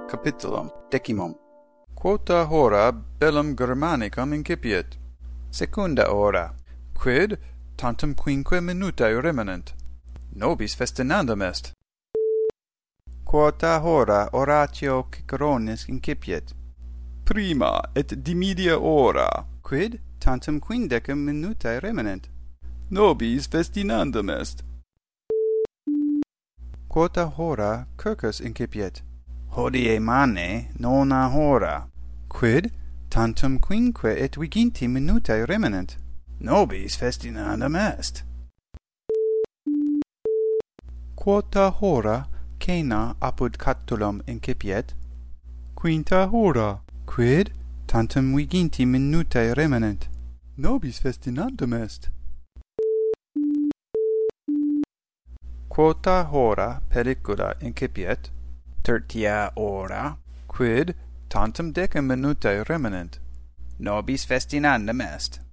Capitulum decimum. Quota hora bellum Germanicum incipiet. Secunda hora. Quid tantum quinque minutae remanent. Nobis festinandum est. Quota hora oratio Ciceronis incipiet. Prima et dimidia hora. Quid tantum quindecim minutae remanent. Nobis festinandum est. Quota hora circus incipiet. Hodie mane nona hora. Quid tantum quinque et viginti minutae remanent. Nobis festinandum est. Quota hora cena apud Catulum incipiet. Quinta hora. Quid tantum viginti minutae remanent. Nobis festinandum est. Quota hora pellicula incipiet. Tertia hora. Quid tantum decim minutae remanent. Nobis festinandum est.